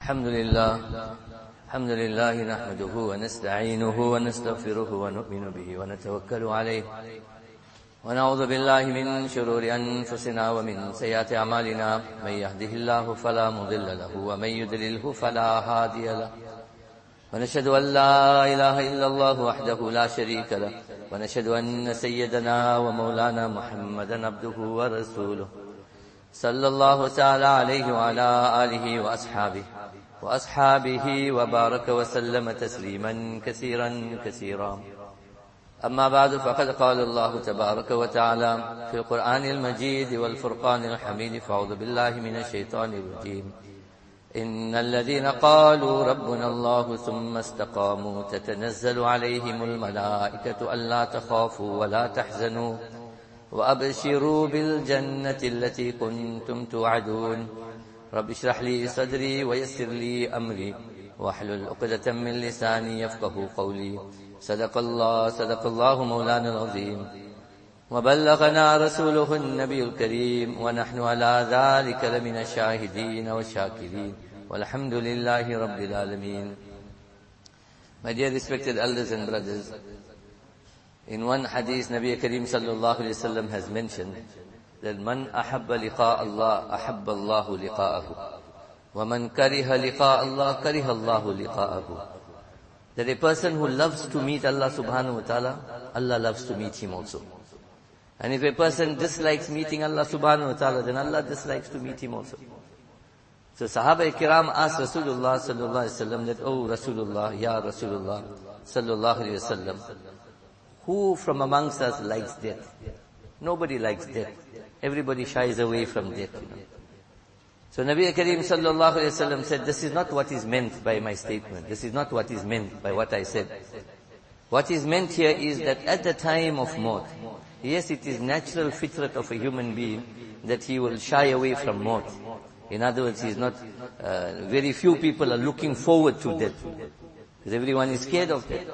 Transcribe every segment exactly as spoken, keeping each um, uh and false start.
الحمد لله الحمد لله نحمده ونستعينه ونستغفره ونؤمن به ونتوكل عليه ونعوذ بالله من شرور أنفسنا ومن سيئات أعمالنا من يهده الله فلا مضل له ومن يضلله فلا هادي له ونشهد أن لا إله إلا الله وحده لا شريك له ونشهد أن سيدنا ومولانا محمدا عبده ورسوله صلى الله تعالى عليه وعلى آله وأصحابه وأصحابه وبارك وسلم تسليما كثيرا كثيرا أما بعد فقد قال الله تبارك وتعالى في القرآن المجيد والفرقان الحميد فأعوذ بالله من الشيطان الرجيم إن الذين قالوا ربنا الله ثم استقاموا تتنزل عليهم الملائكة ألا تخافوا ولا تحزنوا وأبشروا بالجنة التي كنتم توعدون رب اشرح لي صدري ويسر لي أمري واحلل عقدة من لساني يفقه قولي صدق الله صدق الله مولانا العظيم وبلغنا رسوله النبي الكريم ونحن على ذلك لمن الشاهدين والشاكرين والحمد لله رب العالمين. My dear respected elders and brothers, in one hadith Nabi Kareem sallallahu alayhi wa sallam has mentioned that man ahabba liqa Allah ahabba Allahu liqa'ahu wa man kariha liqa Allah kariha Allahu liqa'ahu. That a person who loves to meet Allah subhanahu wa ta'ala, Allah loves to meet him also. And if a person dislikes meeting Allah subhanahu wa ta'ala, then Allah dislikes to meet him also. So Sahaba Kiram asked Rasulullah sallallahu alayhi wa sallam that, oh Rasulullah, Ya Rasulullah sallallahu alayhi wa sallam, who from amongst us likes death? Nobody likes death. Everybody shies away from death. You know. So Nabi Kareem sallallahu alayhi wa sallam said, this is not what is meant by my statement. This is not what is meant by what I said. What is meant here is that at the time of maut, yes, it is natural fitrat of a human being that he will shy away from maut. In other words, he is not, uh, very few people are looking forward to death. Because everyone is scared of death.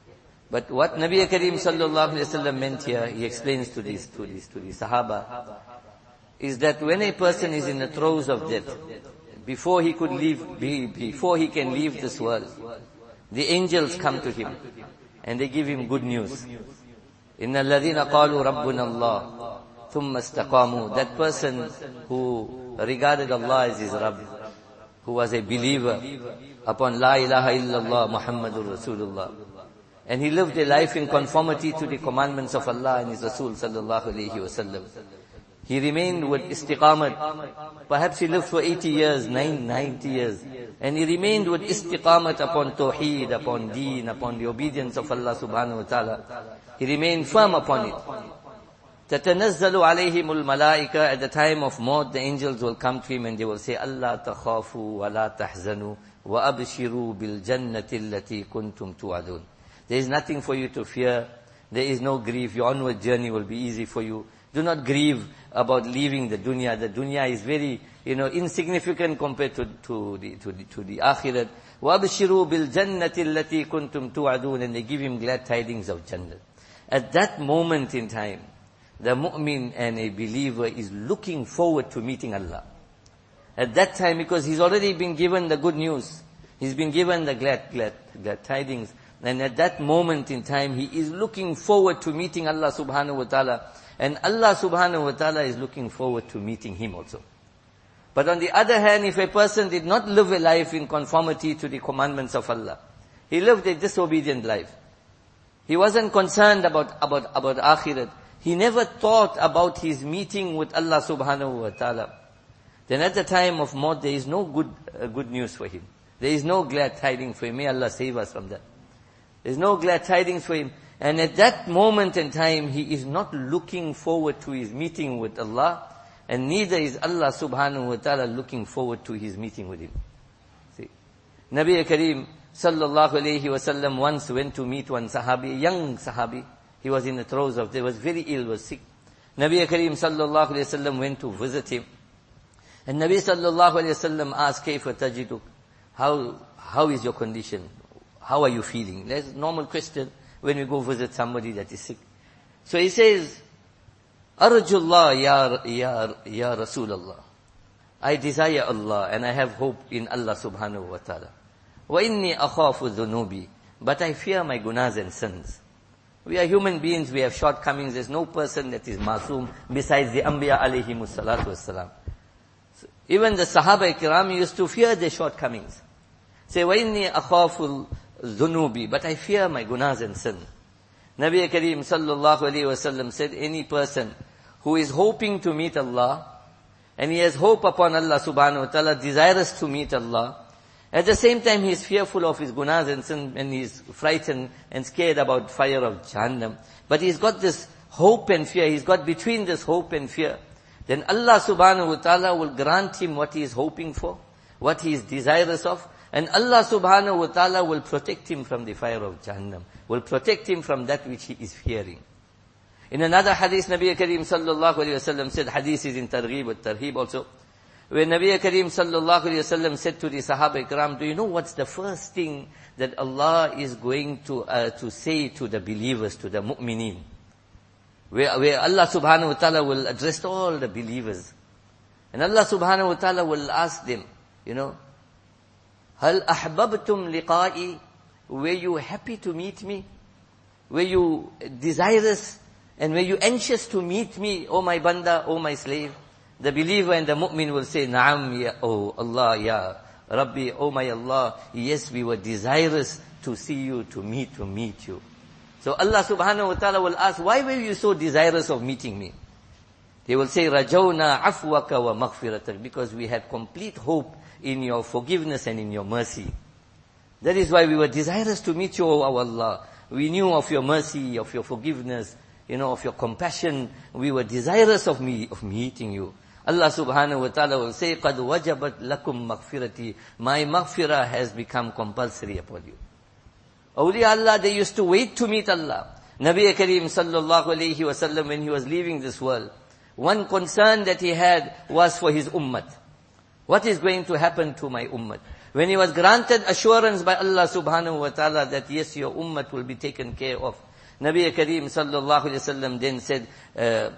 But what Nabi Kareem sallallahu alayhi wa sallam meant here, he explains to these, to these, to the Sahaba, is that when a person is in the throes of death, before he could leave, be, before he can leave this world, the angels come to him and they give him good news. Inna alladhina qalu rabbuna Allah thumma istaqamu. That person who regarded Allah as his Rabb, who was a believer upon La ilaha illallah Muhammadur Rasulullah, and he lived a life in conformity to the commandments of Allah and His Rasul sallallahu alayhi wa sallam. He remained with istiqamat. Perhaps he lived for eighty years, nine, ninety years. And he remained with istiqamat upon tawheed, upon deen, upon the obedience of Allah subhanahu wa ta'ala. He remained firm upon it. تَتَنَزَّلُ عَلَيْهِمُ الْمَلَائِكَةِ. At the time of maut, the angels will come to him and they will say, أَلَّا تَخَافُوا وَلَا تَحْزَنُوا وَأَبْشِرُوا بِالْجَنَّةِ الَّتِي كُنْتُمْ تُوعَدُونَ. There is nothing for you to fear. There is no grief. Your onward journey will be easy for you. Do not grieve about leaving the dunya. The dunya is very, you know, insignificant compared to, to the, to the, to the akhirat. وَأَبْشِرُوا بِالْجَنَّةِ الَّتِي كُنْتُمْ تُوعَدُونَ. And they give him glad tidings of Jannah. At that moment in time, the mu'min and a believer is looking forward to meeting Allah. At that time, because he's already been given the good news. He's been given the glad, glad, glad tidings. And at that moment in time, he is looking forward to meeting Allah subhanahu wa ta'ala. And Allah subhanahu wa ta'ala is looking forward to meeting him also. But on the other hand, if a person did not live a life in conformity to the commandments of Allah, he lived a disobedient life. He wasn't concerned about, about, about akhirat. He never thought about his meeting with Allah subhanahu wa ta'ala. Then at the time of maut, there is no good, uh, good news for him. There is no glad tidings for him. May Allah save us from that. There is no glad tidings for him. And at that moment in time, he is not looking forward to his meeting with Allah, and neither is Allah subhanahu wa ta'ala looking forward to his meeting with him. See, Nabi Kareem sallallahu alayhi wa sallam once went to meet one sahabi, a young sahabi. He was in the throes of, he was very ill, was sick. Nabi Kareem sallallahu alayhi wa sallam went to visit him. And Nabi sallallahu alayhi wa sallam asked, Kayfa tajiduk? How, how is your condition? How are you feeling? That's a normal question when we go visit somebody that is sick. So he says, Arjullah ya, ya, ya Rasulullah. I desire Allah and I have hope in Allah subhanahu wa ta'ala. وَإِنِّي أَخَافُ الذُّنُوبِ But I fear my gunas and sins. We are human beings, we have shortcomings. There's no person that is masoom besides the Anbiya alayhimus salatu wassalam. So even the Sahaba Ikram used to fear their shortcomings. Say, وَإِنِّي أَخَافُ الذُّنُوبِ But I fear my gunas and sin. Nabi Kareem sallallahu alayhi wa sallam said, any person who is hoping to meet Allah, and he has hope upon Allah subhanahu wa ta'ala, desirous to meet Allah, at the same time he is fearful of his gunas and sin, and he is frightened and scared about fire of Jahannam. But he's got this hope and fear, he's got between this hope and fear. Then Allah subhanahu wa ta'ala will grant him what he is hoping for, what he is desirous of, and Allah subhanahu wa ta'ala will protect him from the fire of Jahannam, will protect him from that which he is fearing. In another hadith, Nabi Kareem sallallahu alayhi wa sallam said, hadith is in Targhib wa Tarhib also, where Nabi Kareem sallallahu alayhi wa sallam said to the Sahaba Ikram, do you know what's the first thing that Allah is going to uh, to say to the believers, to the mu'mineen? Where, where Allah subhanahu wa ta'ala will address all the believers. And Allah subhanahu wa ta'ala will ask them, you know, Hal ahbabtum liqa'i? Were you happy to meet me? Were you desirous? And were you anxious to meet me, O my banda, O my slave? The believer and the mu'min will say, Na'am, ya, oh Allah, ya Rabbi, O my Allah. Yes, we were desirous to see you, to meet, to meet you. So Allah subhanahu wa ta'ala will ask, why were you so desirous of meeting me? They will say, Rajawna afwaka wa maghfiratak, because we had complete hope in your forgiveness and in your mercy. That is why we were desirous to meet you, O our Allah. We knew of your mercy, of your forgiveness, you know, of your compassion. We were desirous of me, of meeting you. Allah subhanahu wa ta'ala will say, قَدْ وَجَبَتْ لَكُمْ مَغْفِرَتِي My maghfirah has become compulsory upon you. Awliya Allah, they used to wait to meet Allah. Nabi Kareem sallallahu alayhi wa sallam, when he was leaving this world, one concern that he had was for his ummah. What is going to happen to my ummah? When he was granted assurance by Allah subhanahu wa ta'ala that yes, your ummah will be taken care of, Nabi Kareem sallallahu alayhi wa sallam then said uh,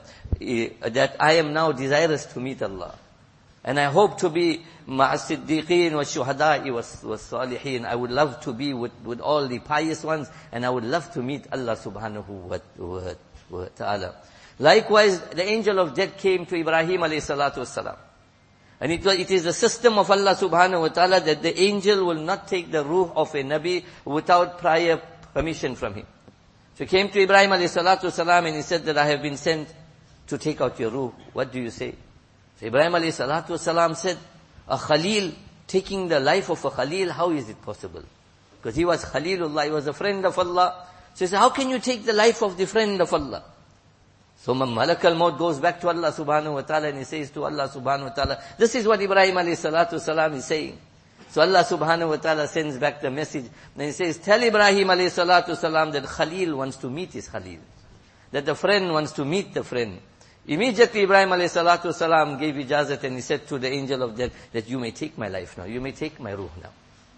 that I am now desirous to meet Allah. And I hope to be ma'as siddiqeen wa shuhada'i wa salihin. I would love to be with, with all the pious ones, and I would love to meet Allah subhanahu wa, wa, wa ta'ala. Likewise, the angel of death came to Ibrahim alayhi salatu wasalam. And it, it is the system of Allah subhanahu wa ta'ala that the angel will not take the ruh of a Nabi without prior permission from him. So he came to Ibrahim alayhi salatu wasalam and he said that I have been sent to take out your ruh. What do you say? So Ibrahim alayhi salatu wasalam said, a Khalil taking the life of a Khalil, how is it possible? Because he was Khalilullah, he was a friend of Allah. So he said, how can you take the life of the friend of Allah? So Malak al-Maut goes back to Allah subhanahu wa ta'ala and he says to Allah subhanahu wa ta'ala, this is what Ibrahim alayhi salatu wasalam is saying. So Allah subhanahu wa ta'ala sends back the message. Then he says, tell Ibrahim alayhi salatu wasalam that Khalil wants to meet his Khalil. That the friend wants to meet the friend. Immediately Ibrahim alayhi salatu wasalam gave ijazat and he said to the angel of death that you may take my life now. You may take my ruh now.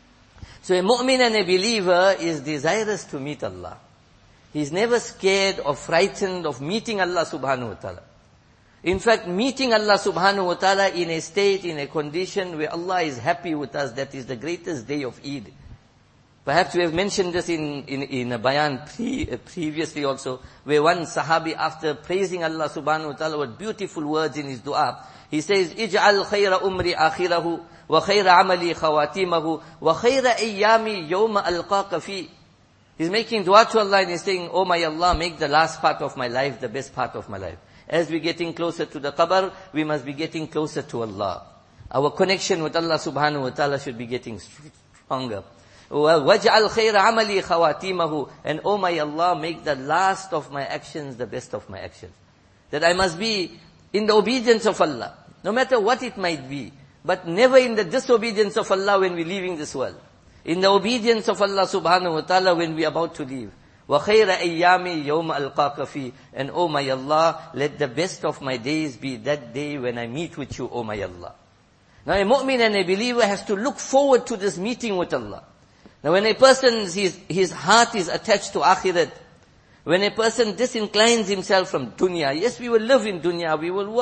So a mu'min and a believer is desirous to meet Allah. He's never scared or frightened of meeting Allah subhanahu wa ta'ala. In fact, meeting Allah subhanahu wa ta'ala in a state, in a condition where Allah is happy with us, that is the greatest day of Eid. Perhaps we have mentioned this in, in, in a bayan pre, uh, previously also, where one sahabi, after praising Allah subhanahu wa ta'ala with beautiful words in his dua, he says, Ij'al khayra umri akhirahu, wa khayra amali khawatimahu, wa khayra ayyami yawma alqaqa fi. He's making dua to Allah and he's saying, oh my Allah, make the last part of my life the best part of my life. As we're getting closer to the qabr, we must be getting closer to Allah. Our connection with Allah subhanahu wa ta'ala should be getting stronger. وَجْعَلْ خَيْرَ عَمَلِي خَوَاتِيمَهُ And oh my Allah, make the last of my actions the best of my actions. That I must be in the obedience of Allah, no matter what it might be, but never in the disobedience of Allah when we're leaving this world. In the obedience of Allah subhanahu wa ta'ala when we are about to leave. وَخَيْرَ أَيَّامِ يَوْمَ أَلْقَاكَ فِي And oh my Allah, let the best of my days be that day when I meet with you, oh my Allah. Now a mu'min and a believer has to look forward to this meeting with Allah. Now when a person, his, his heart is attached to akhirat, when a person disinclines himself from dunya, yes, we will live in dunya, we will work,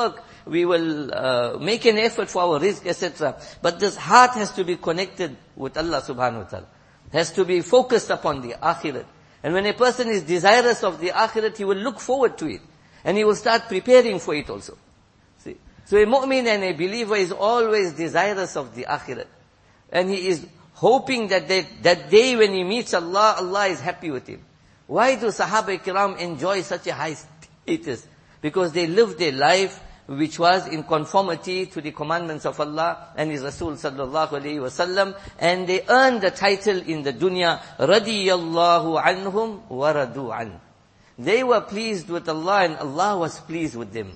we will uh, make an effort for our rizq, et cetera. But this heart has to be connected with Allah subhanahu wa ta'ala. Has to be focused upon the akhirat. And when a person is desirous of the akhirat, he will look forward to it. And he will start preparing for it also. See? So a mu'min and a believer is always desirous of the akhirat. And he is hoping that they, that day when he meets Allah, Allah is happy with him. Why do Sahaba Kiram enjoy such a high status? Because they lived their life which was in conformity to the commandments of Allah and His Rasul sallallahu alayhi wasallam, and they earned the title in the dunya, radiyallahu anhum wa radu an. They were pleased with Allah and Allah was pleased with them.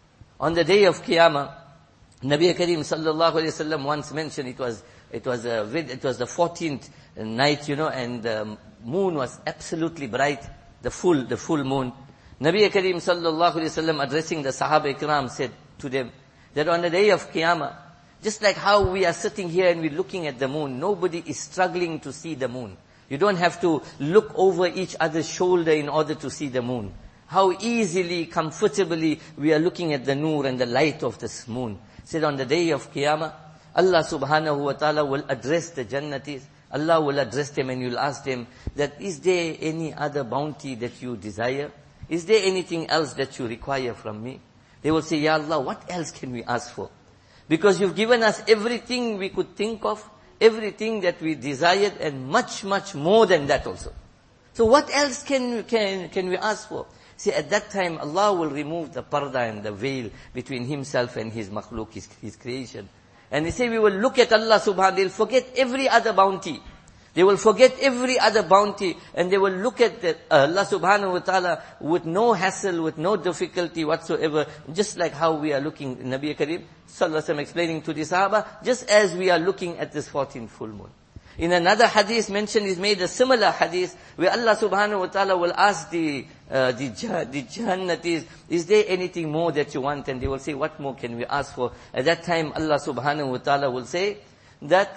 On the day of Qiyamah, Nabi Kareem sallallahu alayhi wasallam once mentioned, it was, it was a, it was the fourteenth night, you know, and the moon was absolutely bright, the full, the full moon. Nabi Kareem sallallahu alayhi wasallam addressing the Sahaba Ikram said to them that on the day of Qiyamah, just like how we are sitting here and we're looking at the moon, nobody is struggling to see the moon. You don't have to look over each other's shoulder in order to see the moon. How easily, comfortably we are looking at the nur and the light of this moon. Said on the day of Qiyamah, Allah subhanahu wa ta'ala will address the Jannatis. Allah will address them and you'll ask them that, is there any other bounty that you desire? Is there anything else that you require from me? They will say, Ya Allah, what else can we ask for? Because you've given us everything we could think of, everything that we desired, and much, much more than that also. So what else can, can, can we ask for? See, at that time, Allah will remove the parda and the veil between Himself and His makhluk, His, His creation. And they say, we will look at Allah subhanahu wa ta'ala, they'll forget every other bounty. They will forget every other bounty and they will look at the, uh, Allah subhanahu wa ta'ala with no hassle, with no difficulty whatsoever, just like how we are looking, Nabi Kareem sallallahu alaihi wasallam explaining to the Sahaba, just as we are looking at this fourteenth full moon. In another hadith mentioned is made a similar hadith where Allah subhanahu wa ta'ala will ask the, uh, the, the Jannatis, is there anything more that you want? And they will say, what more can we ask for? At that time Allah subhanahu wa ta'ala will say that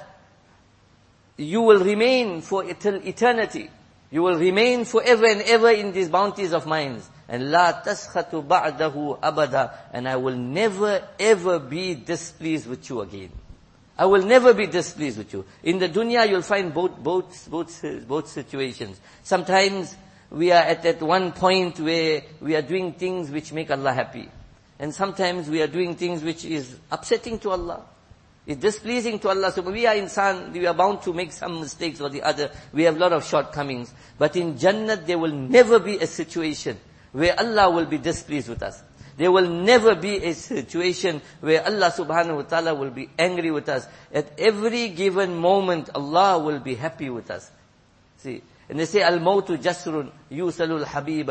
you will remain for eternity. You will remain forever and ever in these bounties of mine. And la taskhatu ba'dahu abada. And I will never ever be displeased with you again. I will never be displeased with you. In the dunya you'll find both, both, both, both situations. Sometimes we are at that one point where we are doing things which make Allah happy. And sometimes we are doing things which is upsetting to Allah. It's displeasing to Allah. So we are insan, we are bound to make some mistakes or the other. We have a lot of shortcomings. But in Jannat, there will never be a situation where Allah will be displeased with us. There will never be a situation where Allah subhanahu wa ta'ala will be angry with us. At every given moment, Allah will be happy with us. See, and they say, Al-Mawtu Jasrun, Yusalul Habiba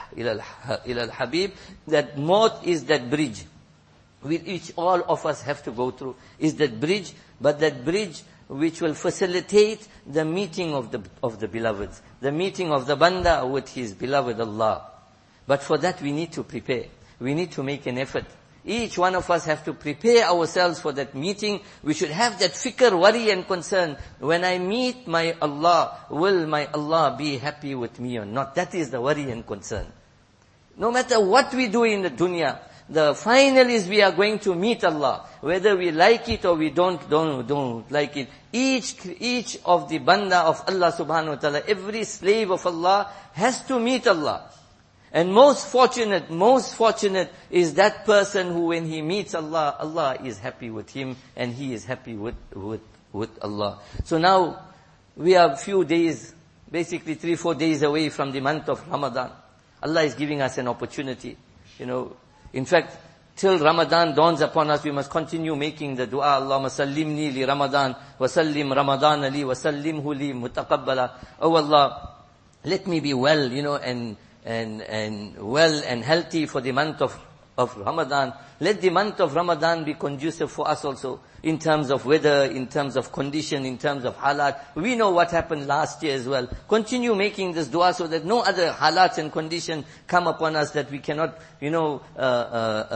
ila al-Habib. That maut is that bridge which each, all of us have to go through, is that bridge, but that bridge which will facilitate the meeting of the, of the beloveds, the meeting of the banda with his beloved Allah. But for that we need to prepare. We need to make an effort. Each one of us have to prepare ourselves for that meeting. We should have that fikr, worry and concern. When I meet my Allah, will my Allah be happy with me or not? That is the worry and concern. No matter what we do in the dunya, the final is we are going to meet Allah. Whether we like it or we don't, don't, don't like it. Each, each of the banda of Allah subhanahu wa ta'ala, every slave of Allah has to meet Allah. And most fortunate, most fortunate is that person who when he meets Allah, Allah is happy with him and he is happy with, with, with Allah. So now, we are a few days, basically three, four days away from the month of Ramadan. Allah is giving us an opportunity, you know. In fact, till Ramadan dawns upon us, we must continue making the dua. Allahumma sallimni li Ramadan, wa sallim Ramadan li, wa sallimhu li mutaqabbala. Oh Allah, let me be well, you know, and, and, and well and healthy for the month of, of Ramadan. Let the month of Ramadan be conducive for us also, in terms of weather, in terms of condition, in terms of halat. We know what happened last year as well. Continue making this dua so that no other halats and condition come upon us that we cannot, you know, uh, uh, uh,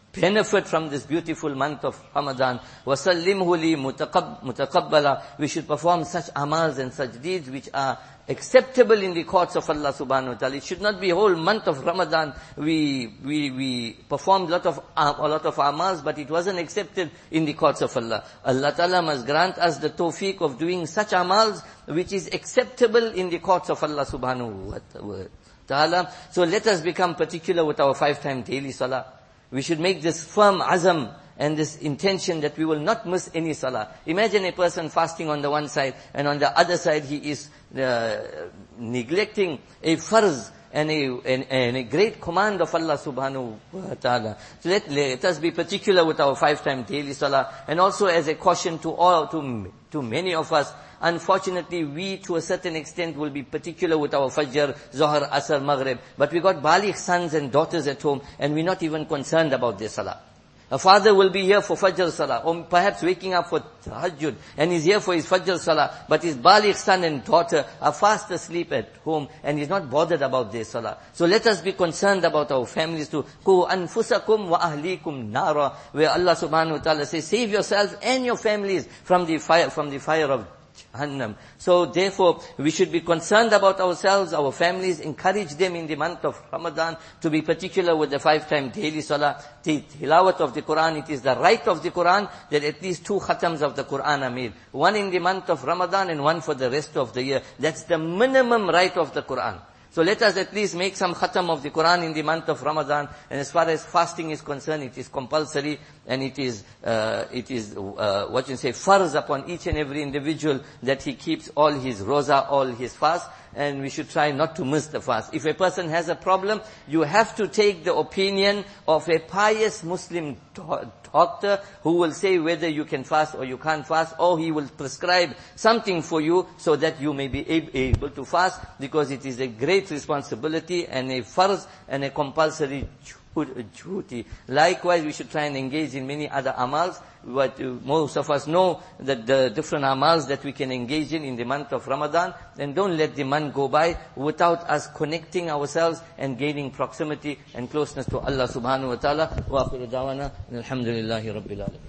benefit from this beautiful month of Ramadan. وَسَلِّمْهُ لِي مُتَقَبَّلًا. We should perform such amals and such deeds which are acceptable in the courts of Allah subhanahu wa ta'ala. It should not be a whole month of Ramadan. We, we, we performed a lot of, a lot of amals, but it wasn't accepted in the courts of Allah. Allah ta'ala must grant us the tawfiq of doing such amals which is acceptable in the courts of Allah subhanahu wa ta'ala. So let us become particular with our five-time daily salah. We should make this firm azam and this intention that we will not miss any salah. Imagine a person fasting on the one side, and on the other side he is uh, neglecting a farz and a, and, and a great command of Allah subhanahu wa ta'ala. So let, let us be particular with our five-time daily salah, and also as a caution to all, to, to many of us, unfortunately, we to a certain extent will be particular with our Fajr, Zohar, Asr, Maghrib. But we got baligh sons and daughters at home, and we're not even concerned about their salah. A father will be here for Fajr Salah, or perhaps waking up for Tahajjud, and he's here for his Fajr Salah, but his baligh son and daughter are fast asleep at home, and he's not bothered about their Salah. So let us be concerned about our families too. Qu anfusakum wa ahlikum nara, where Allah subhanahu wa ta'ala says, save yourselves and your families from the fire, from the fire of Jahannam. So therefore, we should be concerned about ourselves, our families, encourage them in the month of Ramadan to be particular with the five-time daily salah, the tilawat of the Quran. It is the right of the Quran that at least two khatams of the Quran are made. One in the month of Ramadan and one for the rest of the year. That's the minimum right of the Quran. So let us at least make some khatam of the Quran in the month of Ramadan. And as far as fasting is concerned, it is compulsory, and it is, uh, it is, uh, what you say, farz upon each and every individual that he keeps all his roza, all his fast. And we should try not to miss the fast. If a person has a problem, you have to take the opinion of a pious Muslim doctor who will say whether you can fast or you can't fast, or he will prescribe something for you so that you may be able to fast, because it is a great responsibility and a farz and a compulsory duty. Likewise, we should try and engage in many other amals. But most of us know that the different amals that we can engage in in the month of Ramadan, and don't let the month go by without us connecting ourselves and gaining proximity and closeness to Allah subhanahu wa ta'ala. Wa akhiru da'wana alhamdulillahi rabbil alamin.